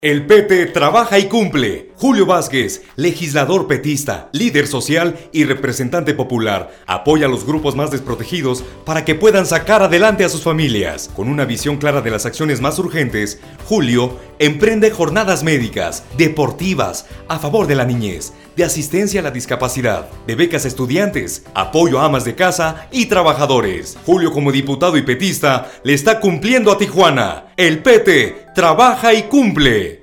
El PT trabaja y cumple. Julio Vázquez, legislador petista, líder social y representante popular, apoya a los grupos más desprotegidos para que puedan sacar adelante a sus familias. Con una visión clara de las acciones más urgentes, Julio emprende jornadas médicas, deportivas, a favor de la niñez, de asistencia a la discapacidad, de becas a estudiantes, apoyo a amas de casa y trabajadores. Julio, como diputado y petista, le está cumpliendo a Tijuana. El PT trabaja y cumple.